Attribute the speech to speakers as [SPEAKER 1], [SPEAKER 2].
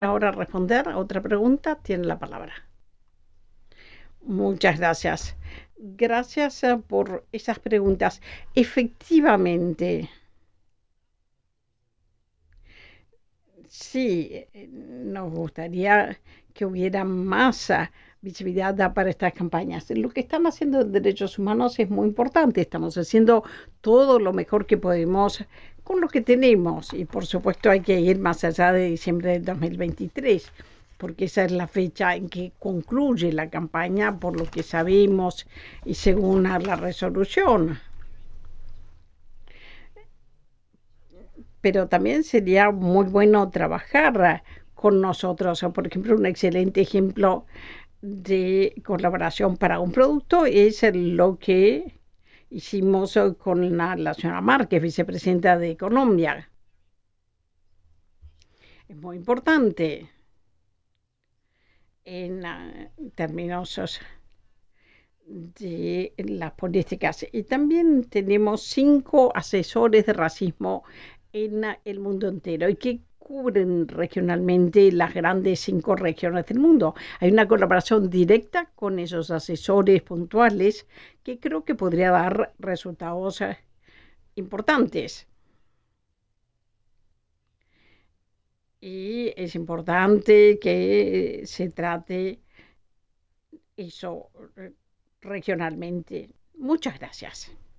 [SPEAKER 1] Ahora responder a otra pregunta, tiene la palabra. Muchas gracias. Gracias por esas preguntas. Efectivamente, sí, nos gustaría que hubiera más visibilidad para estas campañas. Lo que están haciendo en derechos humanos es muy importante. Estamos haciendo todo lo mejor que podemos con lo que tenemos y por supuesto hay que ir más allá de diciembre del 2023 porque esa es la fecha en que concluye la campaña por lo que sabemos y según la resolución. Pero también sería muy bueno trabajar con nosotros. Por ejemplo, un excelente ejemplo de colaboración para un producto es lo que hicimos con la señora Márquez, vicepresidenta de Colombia. Es muy importante en términos de las políticas. Y también tenemos 5 asesores de racismo en el mundo entero y que cubren regionalmente las grandes 5 regiones del mundo. Hay una colaboración directa con esos asesores puntuales que creo que podría dar resultados importantes. Y es importante que se trate eso regionalmente. Muchas gracias.